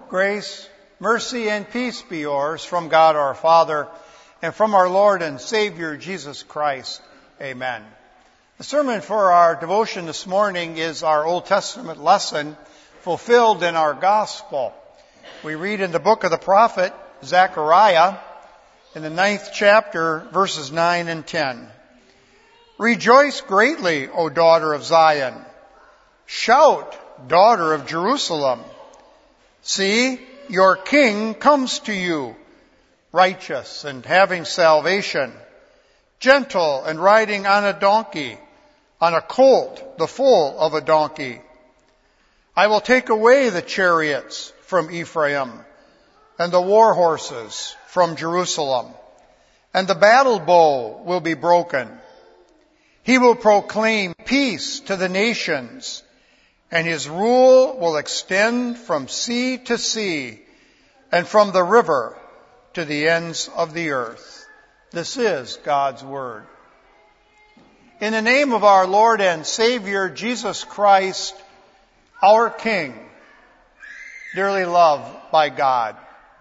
Grace, mercy, and peace be yours from God our Father and from our Lord and Savior Jesus Christ. Amen. The sermon for our devotion this morning is our Old Testament lesson fulfilled in our gospel. We read in the book of the prophet Zechariah in the 9th chapter, verses 9 and 10. Rejoice greatly, O daughter of Zion. Shout, daughter of Jerusalem. See, your king comes to you, righteous and having salvation, gentle and riding on a donkey, on a colt, the foal of a donkey. I will take away the chariots from Ephraim, and the war horses from Jerusalem, and the battle bow will be broken. He will proclaim peace to the nations, and his rule will extend from sea to sea and from the river to the ends of the earth. This is God's word. In the name of our Lord and Savior, Jesus Christ, our King, dearly loved by God.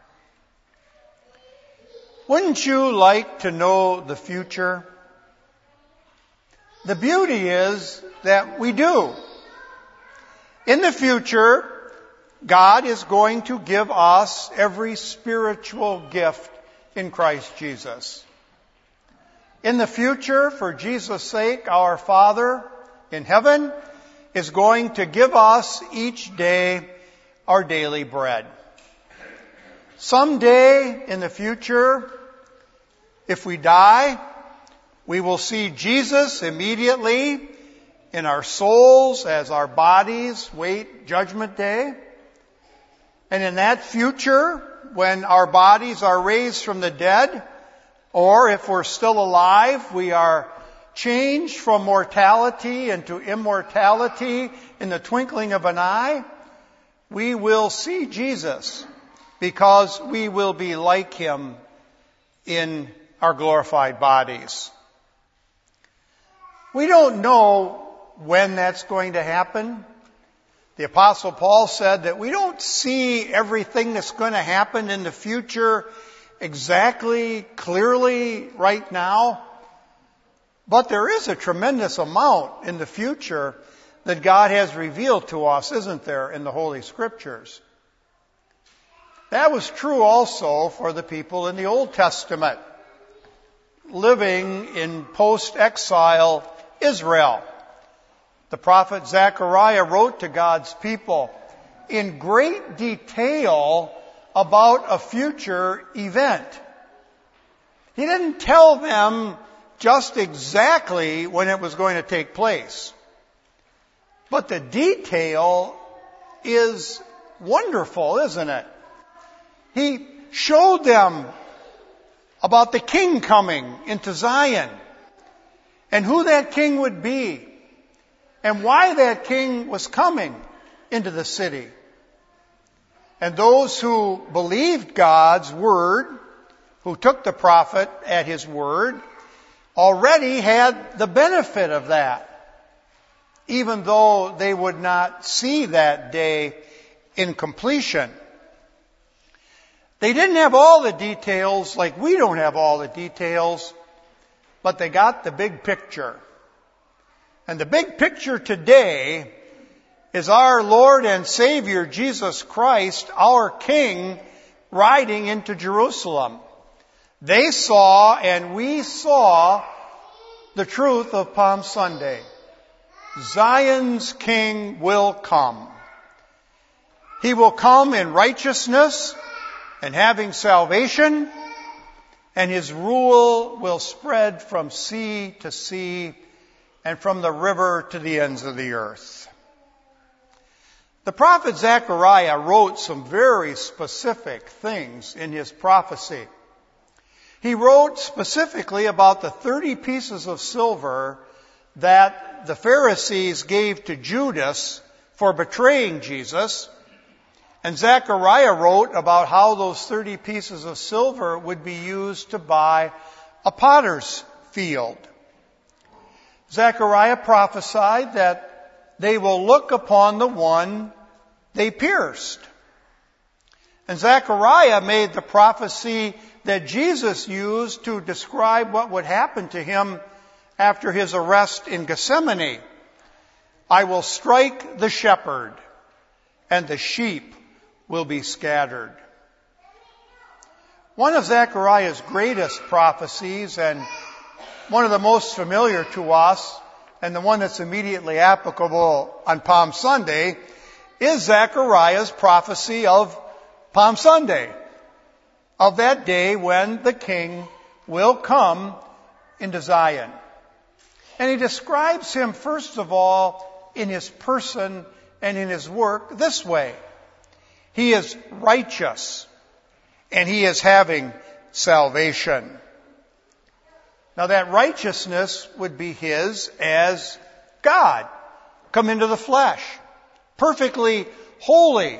Wouldn't you like to know the future? The beauty is that we do. In the future, God is going to give us every spiritual gift in Christ Jesus. In the future, for Jesus' sake, our Father in heaven is going to give us each day our daily bread. Someday in the future, if we die, we will see Jesus immediately in our souls as our bodies wait Judgment Day. And in that future, when our bodies are raised from the dead, or if we're still alive, we are changed from mortality into immortality in the twinkling of an eye, we will see Jesus because we will be like him in our glorified bodies. We don't know when that's going to happen. The Apostle Paul said that we don't see everything that's going to happen in the future exactly, clearly right now. But there is a tremendous amount in the future that God has revealed to us, isn't there, in the Holy Scriptures? That was true also for the people in the Old Testament, living in post-exile Israel. The prophet Zechariah wrote to God's people in great detail about a future event. He didn't tell them just exactly when it was going to take place. But the detail is wonderful, isn't it? He showed them about the king coming into Zion and who that king would be and why that king was coming into the city. And those who believed God's word, who took the prophet at his word, already had the benefit of that, even though they would not see that day in completion. They didn't have all the details, like we don't have all the details, but they got the big picture. And the big picture today is our Lord and Savior Jesus Christ, our King, riding into Jerusalem. They saw and we saw the truth of Palm Sunday. Zion's King will come. He will come in righteousness and having salvation, and his rule will spread from sea to sea and from the river to the ends of the earth. The prophet Zechariah wrote some very specific things in his prophecy. He wrote specifically about the 30 pieces of silver that the Pharisees gave to Judas for betraying Jesus. And Zechariah wrote about how those 30 pieces of silver would be used to buy a potter's field. Zechariah prophesied that they will look upon the one they pierced. And Zechariah made the prophecy that Jesus used to describe what would happen to him after his arrest in Gethsemane. I will strike the shepherd, and the sheep will be scattered. One of Zechariah's greatest prophecies, and one of the most familiar to us, and the one that's immediately applicable on Palm Sunday, is Zechariah's prophecy of Palm Sunday, of that day when the King will come into Zion. And he describes him, first of all, in his person and in his work this way. He is righteous, and he is having salvation. Now that righteousness would be his as God, come into the flesh, perfectly holy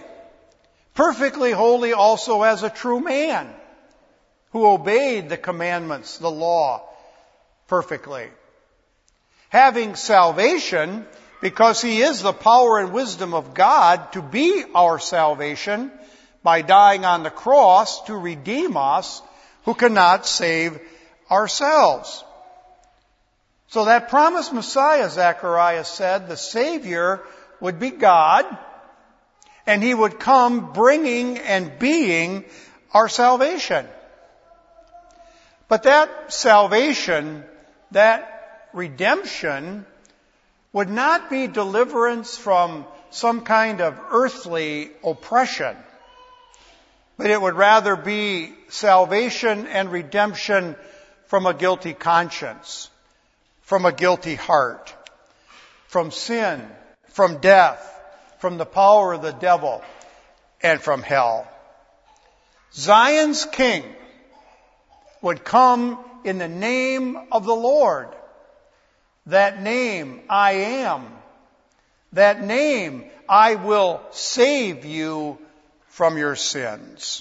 also as a true man who obeyed the commandments, the law, perfectly. Having salvation, because he is the power and wisdom of God to be our salvation by dying on the cross to redeem us who cannot save ourselves. So that promised Messiah, Zechariah said, the Savior would be God, and he would come bringing and being our salvation. But that salvation, that redemption, would not be deliverance from some kind of earthly oppression, but it would rather be salvation and redemption from a guilty conscience, from a guilty heart, from sin, from death, from the power of the devil, and from hell. Zion's King would come in the name of the Lord. That name, I am. That name, I will save you from your sins.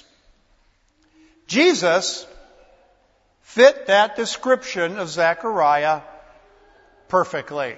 Jesus fit that description of Zechariah perfectly.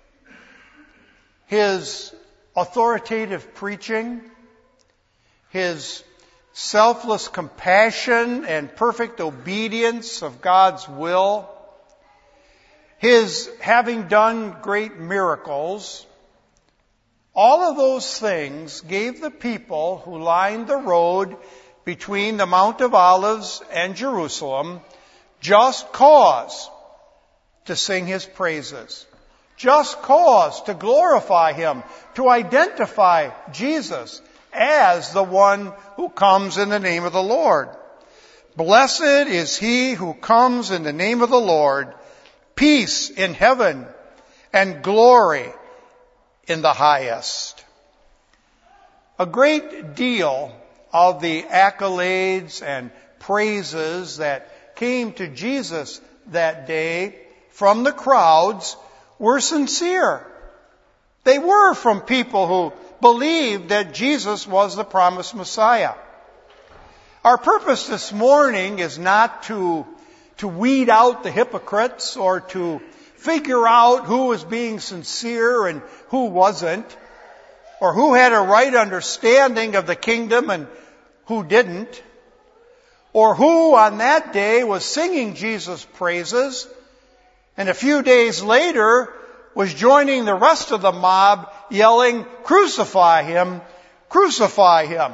His authoritative preaching, his selfless compassion and perfect obedience of God's will, his having done great miracles, all of those things gave the people who lined the road between the Mount of Olives and Jerusalem just cause to sing his praises, just cause to glorify him, to identify Jesus as the one who comes in the name of the Lord. Blessed is he who comes in the name of the Lord, peace in heaven and glory in the highest. A great deal of the accolades and praises that came to Jesus that day from the crowds were sincere. They were from people who believed that Jesus was the promised Messiah. Our purpose this morning is not to weed out the hypocrites or to figure out who was being sincere and who wasn't, or who had a right understanding of the kingdom and who didn't, or who on that day was singing Jesus' praises and a few days later was joining the rest of the mob yelling, "Crucify him! Crucify him!"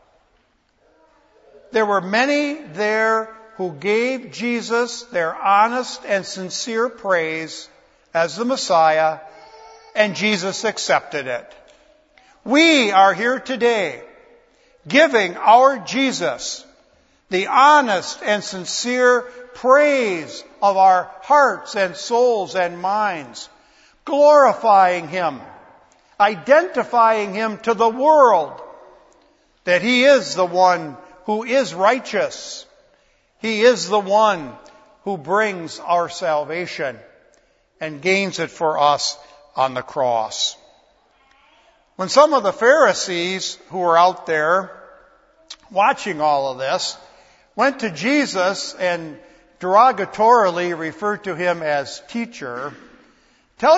There were many there who gave Jesus their honest and sincere praise as the Messiah, and Jesus accepted it. We are here today giving our Jesus the honest and sincere praise of our hearts and souls and minds, glorifying him, identifying him to the world that he is the one who is righteous. He is the one who brings our salvation and gains it for us on the cross. When some of the Pharisees who were out there watching all of this went to Jesus and derogatorily referred to him as teacher, tell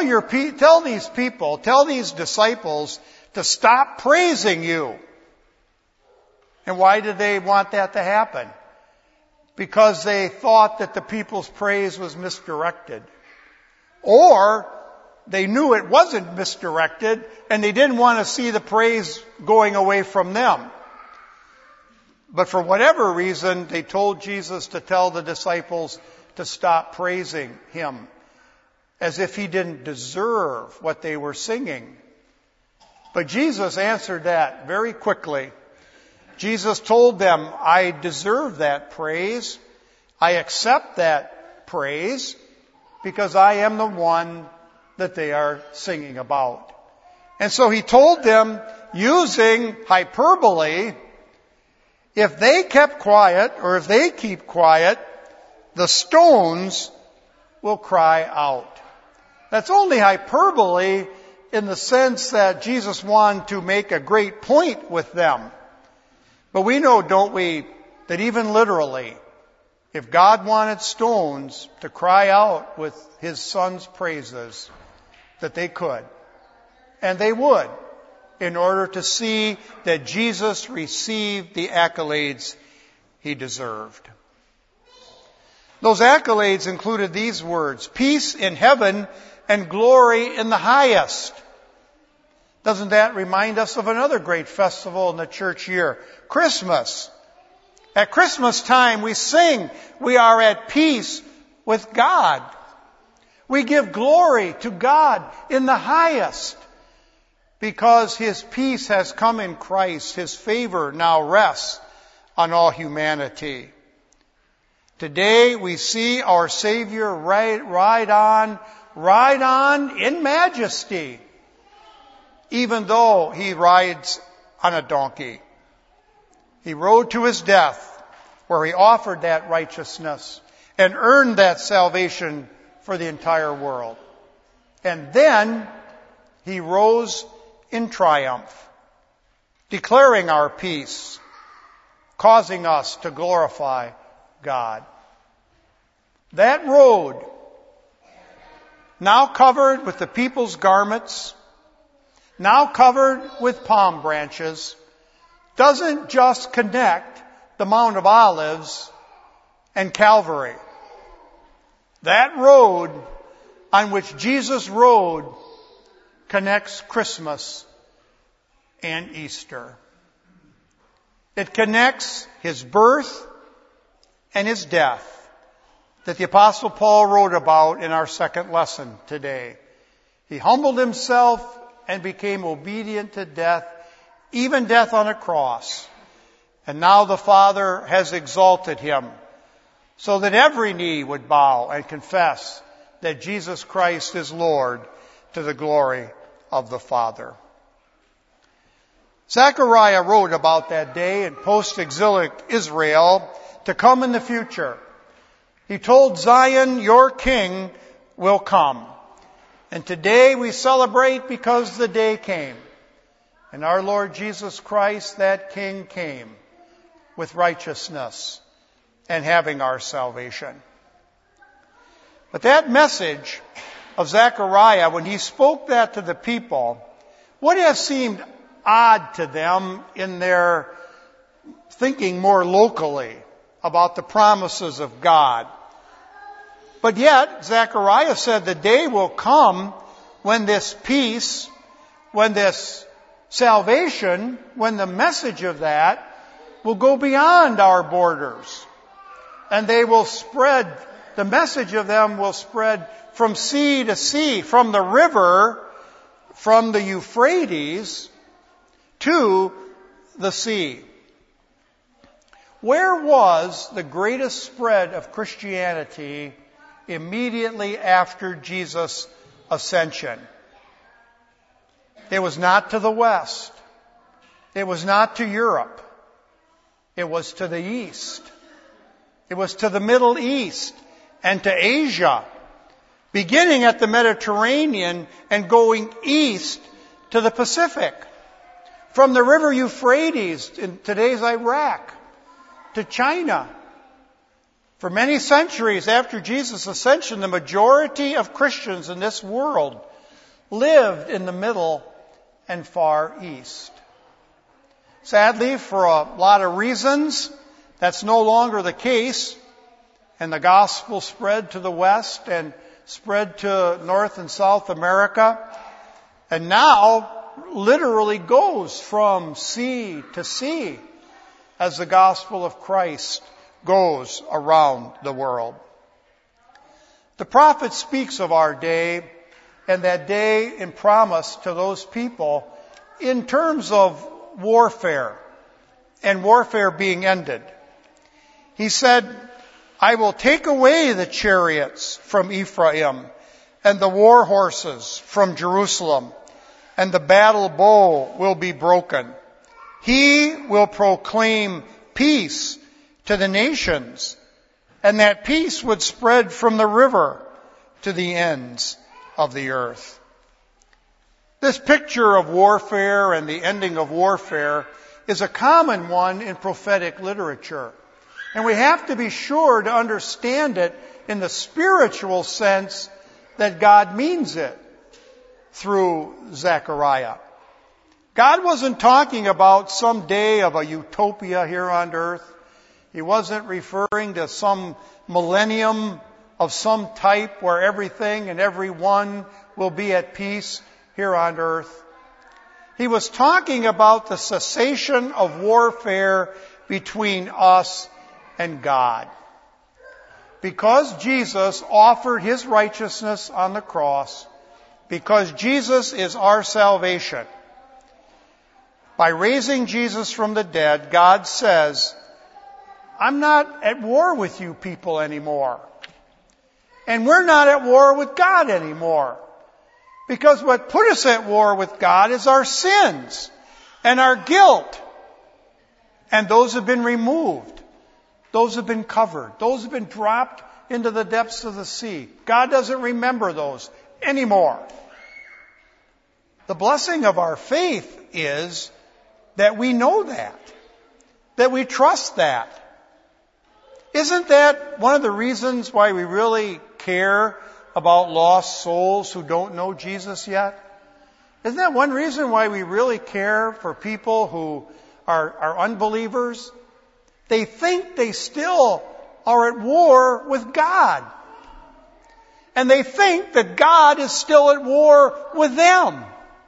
these disciples to stop praising you. And why did they want that to happen? Because they thought that the people's praise was misdirected. Or they knew it wasn't misdirected and they didn't want to see the praise going away from them. But for whatever reason, they told Jesus to tell the disciples to stop praising him, as if he didn't deserve what they were singing. But Jesus answered that very quickly. Jesus told them, I deserve that praise. I accept that praise because I am the one that they are singing about. And so he told them, using hyperbole, if they kept quiet, or if they keep quiet, the stones will cry out. That's only hyperbole in the sense that Jesus wanted to make a great point with them. But we know, don't we, that even literally, if God wanted stones to cry out with his Son's praises, that they could. And they would, in order to see that Jesus received the accolades he deserved. Those accolades included these words, peace in heaven and glory in the highest. Doesn't that remind us of another great festival in the church year? Christmas. At Christmas time we sing, we are at peace with God. We give glory to God in the highest because his peace has come in Christ. His favor now rests on all humanity. Today we see our Savior ride on in majesty, even though he rides on a donkey. He rode to his death, where he offered that righteousness and earned that salvation for the entire world. And then he rose in triumph, declaring our peace, causing us to glorify God. That road, now covered with the people's garments, now covered with palm branches, doesn't just connect the Mount of Olives and Calvary. That road on which Jesus rode connects Christmas and Easter. It connects his birth and his death that the Apostle Paul wrote about in our second lesson today. He humbled himself and became obedient to death, even death on a cross. And now the Father has exalted him so that every knee would bow and confess that Jesus Christ is Lord, to the glory of the Father. Zechariah wrote about that day in post-exilic Israel to come in the future. He told Zion, your king will come. And today we celebrate because the day came. And our Lord Jesus Christ, that King, came with righteousness and having our salvation. But that message of Zechariah, when he spoke that to the people, would have seemed odd to them in their thinking more locally about the promises of God. But yet, Zechariah said the day will come when this peace, when this salvation, when the message of that will go beyond our borders. And they will spread, the message of them will spread from sea to sea, from the river, from the Euphrates to the sea. Where was the greatest spread of Christianity immediately after Jesus' ascension? It was not to the west. It was not to Europe. It was to the east. It was to the Middle East and to Asia, beginning at the Mediterranean and going east to the Pacific. From the river Euphrates in today's Iraq to China. For many centuries after Jesus' ascension, the majority of Christians in this world lived in the Middle and Far East. Sadly, for a lot of reasons, that's no longer the case. And the gospel spread to the West and spread to North and South America. And now literally goes from sea to sea as the gospel of Christ goes around the world. The prophet speaks of our day and that day in promise to those people in terms of warfare and warfare being ended. He said, I will take away the chariots from Ephraim and the war horses from Jerusalem, and the battle bow will be broken. He will proclaim peace to the nations, and that peace would spread from the river to the ends of the earth. This picture of warfare and the ending of warfare is a common one in prophetic literature. And we have to be sure to understand it in the spiritual sense that God means it through Zechariah. God wasn't talking about some day of a utopia here on earth. He wasn't referring to some millennium of some type where everything and everyone will be at peace here on earth. He was talking about the cessation of warfare between us and God. Because Jesus offered His righteousness on the cross, because Jesus is our salvation, by raising Jesus from the dead, God says, I'm not at war with you people anymore. And we're not at war with God anymore. Because what put us at war with God is our sins and our guilt. And those have been removed. Those have been covered. Those have been dropped into the depths of the sea. God doesn't remember those anymore. The blessing of our faith is that we know that we trust that. Isn't that one of the reasons why we really care about lost souls who don't know Jesus yet? Isn't that one reason why we really care for people who are unbelievers? They think they still are at war with God. And they think that God is still at war with them.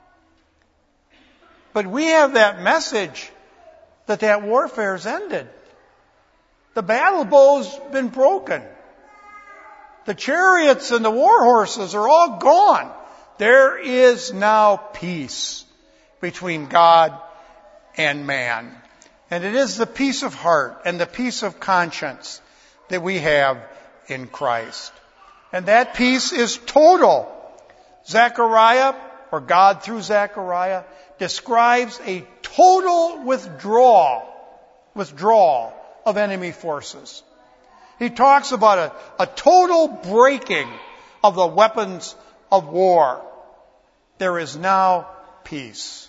But we have that message that warfare's ended. The battle bow's been broken. The chariots and the war horses are all gone. There is now peace between God and man. And it is the peace of heart and the peace of conscience that we have in Christ. And that peace is total. Zechariah, or God through Zechariah, describes a total withdrawal of enemy forces. He talks about a total breaking of the weapons of war. There is now peace.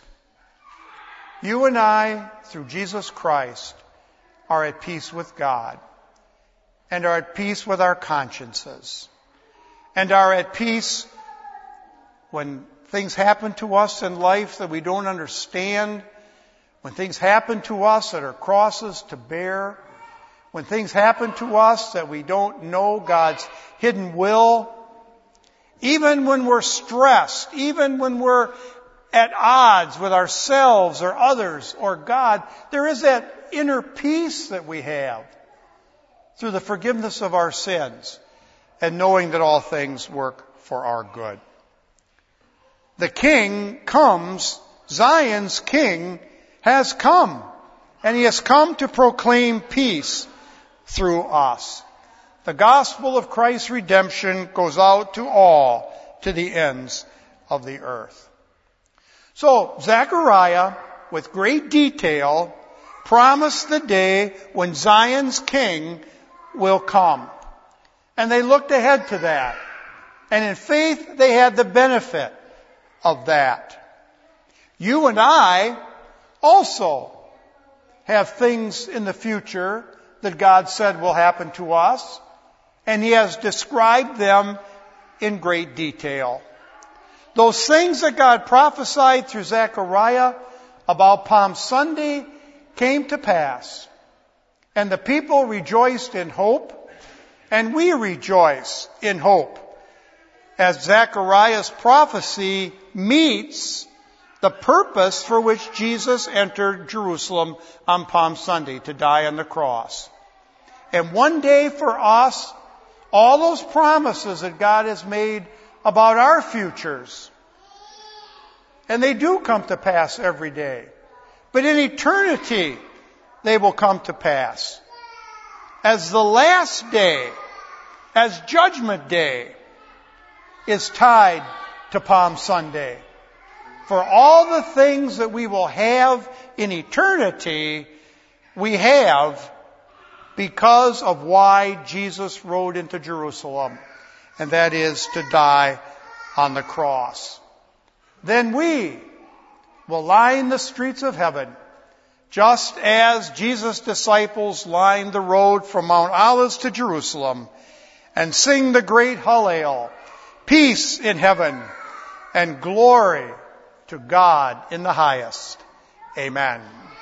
You and I, through Jesus Christ, are at peace with God and are at peace with our consciences and are at peace when things happen to us in life that we don't understand, when things happen to us that are crosses to bear, when things happen to us that we don't know God's hidden will, even when we're stressed, even when we're at odds with ourselves or others or God, there is that inner peace that we have through the forgiveness of our sins and knowing that all things work for our good. The King comes, Zion's King has come, and He has come to proclaim peace through us. The gospel of Christ's redemption goes out to all, to the ends of the earth. So, Zechariah, with great detail, promised the day when Zion's King will come. And they looked ahead to that. And in faith, they had the benefit of that. You and I also have things in the future that God said will happen to us, and He has described them in great detail. Those things that God prophesied through Zechariah about Palm Sunday came to pass. And the people rejoiced in hope, and we rejoice in hope, as Zechariah's prophecy meets the purpose for which Jesus entered Jerusalem on Palm Sunday, to die on the cross. And one day for us, all those promises that God has made about our futures, and they do come to pass every day. But in eternity, they will come to pass. As the last day, as Judgment Day, is tied to Palm Sunday. For all the things that we will have in eternity, we have because of why Jesus rode into Jerusalem, and that is to die on the cross. Then we will line the streets of heaven, just as Jesus' disciples lined the road from Mount Olives to Jerusalem, and sing the great Hallel, peace in heaven and glory to God in the highest. Amen.